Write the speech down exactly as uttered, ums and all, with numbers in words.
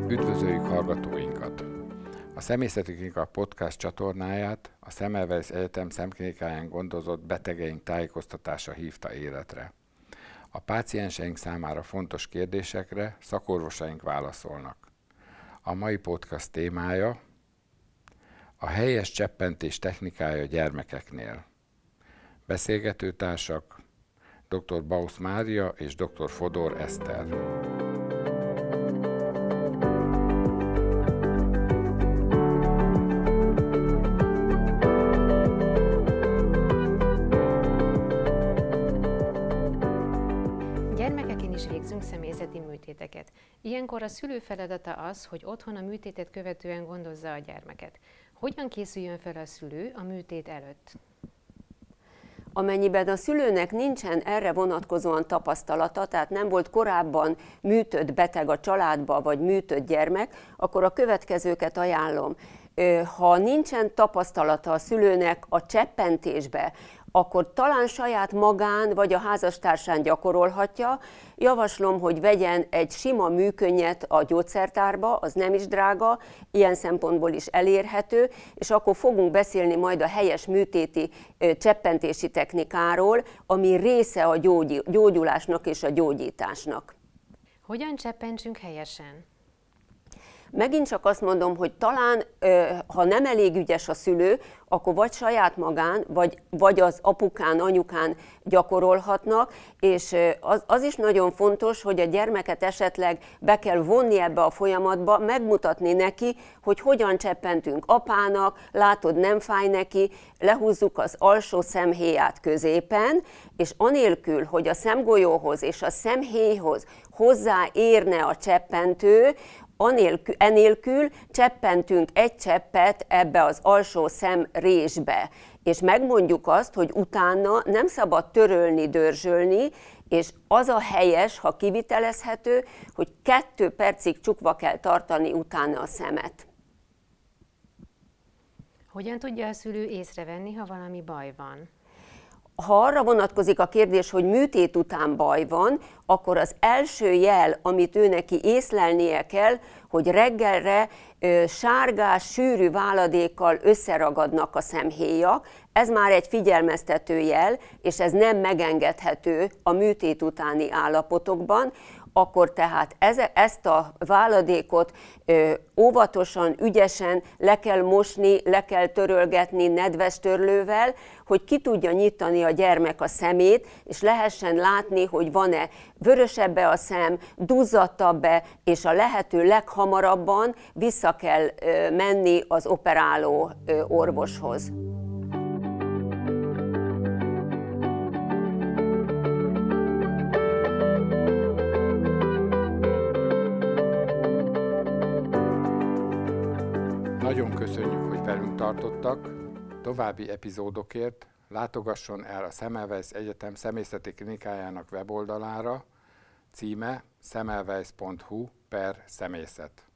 Üdvözöljük hallgatóinkat! A Szemészeti Klinika podcast csatornáját a Semmelweis Egyetem szemklinikáján gondozott betegeink tájékoztatása hívta életre. A pácienseink számára fontos kérdésekre szakorvosaink válaszolnak. A mai podcast témája a helyes cseppentés technikája gyermekeknél. Beszélgetőtársak dr. Bausz Mária és dr. Fodor Eszter. Gyermekeken is végzünk személyzeti műtéteket. Ilyenkor a szülő feladata az, hogy otthon a műtétet követően gondozza a gyermeket. Hogyan készüljön fel a szülő a műtét előtt? Amennyiben a szülőnek nincsen erre vonatkozóan tapasztalata, tehát nem volt korábban műtött beteg a családba, vagy műtött gyermek, akkor a következőket ajánlom. Ha nincsen tapasztalata a szülőnek a cseppentésbe, akkor talán saját magán vagy a házastársán gyakorolhatja. Javaslom, hogy vegyen egy sima műkönnyet a gyógyszertárba, az nem is drága, ilyen szempontból is elérhető, és akkor fogunk beszélni majd a helyes műtéti cseppentési technikáról, ami része a gyógyulásnak és a gyógyításnak. Hogyan cseppentsünk helyesen? Megint csak azt mondom, hogy talán, ha nem elég ügyes a szülő, akkor vagy saját magán, vagy, vagy az apukán, anyukán gyakorolhatnak, és az, az is nagyon fontos, hogy a gyermeket esetleg be kell vonni ebbe a folyamatba, megmutatni neki, hogy hogyan cseppentünk apának, látod, nem fáj neki, lehúzzuk az alsó szemhéját középen, és anélkül, hogy a szemgolyóhoz és a szemhéjhoz hozzáérne a cseppentő, Anélkül, enélkül cseppentünk egy cseppet ebbe az alsó szemrésbe, és megmondjuk azt, hogy utána nem szabad törölni, dörzsölni, és az a helyes, ha kivitelezhető, hogy kettő percig csukva kell tartani utána a szemet. Hogyan tudja a szülő észrevenni, ha valami baj van? Ha arra vonatkozik a kérdés, hogy műtét után baj van, akkor az első jel, amit ő neki észlelnie kell, hogy reggelre ö, sárgás, sűrű váladékkal összeragadnak a szemhéjak. Ez már egy figyelmeztető jel, és ez nem megengedhető a műtét utáni állapotokban. Akkor tehát ez, ezt a váladékot ö, óvatosan, ügyesen le kell mosni, le kell törölgetni nedves törlővel, hogy ki tudja nyitani a gyermek a szemét, és lehessen látni, hogy van-e vörösebbe a szem, duzzadtabb-e, és a lehető leghamarabban vissza kell ö, menni az operáló ö, orvoshoz. Nagyon köszönjük, hogy velünk tartottak. További epizódokért látogasson el a Semmelweis Egyetem Szemészeti Klinikájának weboldalára, címe semmelweis pont hu per szemészet.